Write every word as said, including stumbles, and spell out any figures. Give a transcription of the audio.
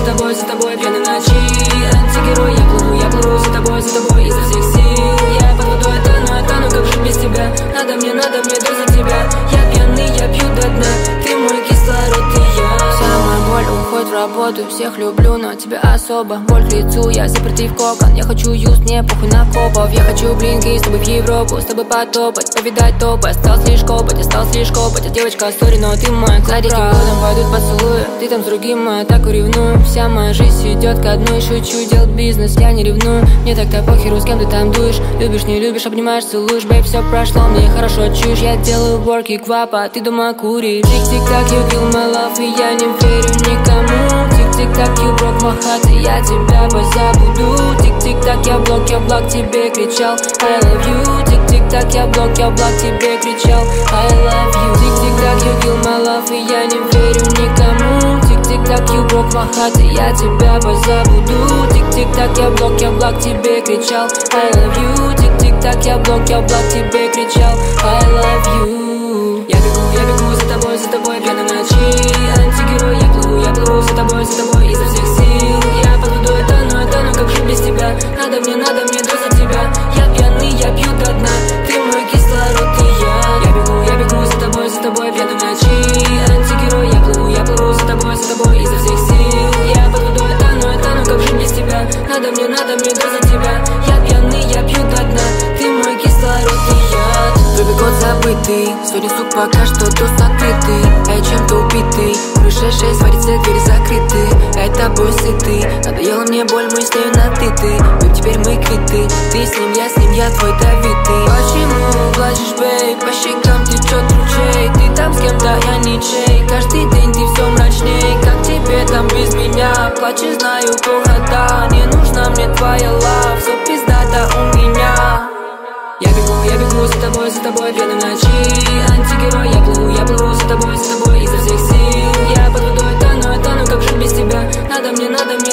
тобой, за тобой, пьяный в ночи. Антигерой, я плыву, я плыву за тобой, за тобой изо всех сил. Я под водой тону, я тону, как жить без тебя. Надо мне, надо мне доза тебя. Я пьяный, я пью до дна. Ты мой кислород, и я. Вся моя боль уходит в работу. Всех люблю, но тебя особо. Боль к лицу, я запертый в кокон. Я хочу юз, мне похуй на копов. Я хочу блинки, с тобой в Европу. С тобой потопать, повидать топы. Осталось лишь копать, осталось лишь копать. А девочка, сори, но ты моя кладики годом пойдут поцелуи. Ты там с другим, а я так ревную. Вся моя жизнь идет ко дну. И шучу, делать бизнес, я не ревную. Мне так-то похеру, с кем ты там дуешь. Любишь, не любишь, обнимаешь, целуешь. Бэйб, все прошло, мне хорошо чуешь. Я делаю уборки, квапа, а ты дома куришь. Тик-тик-так, you kill my love, и я не верю никому. Тик-тик-так, you broke my heart, и я тебя позабуду. Тик-тик-так, я блок, я блок, тебе кричал I love you. Тик-тик-так, я блок, я блок, тебе кричал I love you. Тик-тик-так, you kill my love, и я не верю никому. Тик-тик-так, you broke my heart, и я тебя позабуду. Тик-тик-так, я блок, я блок, тебе кричал I love you. Тик-тик-так, я блок, я блок, тебе кричал I love you. Я бегу, я бегу за тобой, за тобой, пьяный в ночи. Антигерой, я плыву, я плыву за тобой, за тобой изо всех сил. Я под водой тону, я тону, как жить без тебя. Надо мне, надо мне доза тебя. Я пьяный, я пью до дна. Ты мой кислород, и я. Я бегу, я бегу за тобой, за тобой, пьяный в ночи. Антигерой, я плыву, я плыву за тобой, за тобой изо всех сил. Я под водой тону, я тону, как жить без тебя. Надо мне, надо мне доза тебя. Я пьяный, я пью до дна. Ты мой кислород, и я. Первый год забытый, сегодня сук пока что туз открытый. А я чем-то убитый, крыша шесть, варится, двери закрыты. А я тобой сытый, надоела мне боль, мы с нею на ты ты. Бэйб, теперь мы квиты, ты с ним, я с ним, я твой давитый. Почему плачешь, бэйб, по щекам течет ручей. Ты там с кем-то, я ничей. Каждый день ты все мрачней. Как тебе там без меня? Плачешь, знаю, плохота. Не нужна мне твоя лав, все пиздата у меня. Я бегу, я бегу за тобой, за тобой, пьяный в ночи. Антигерой, я плыву, я плыву за тобой, за тобой изо всех сил. Я под водой тону, я тону, как жить без тебя. Надо мне, надо мне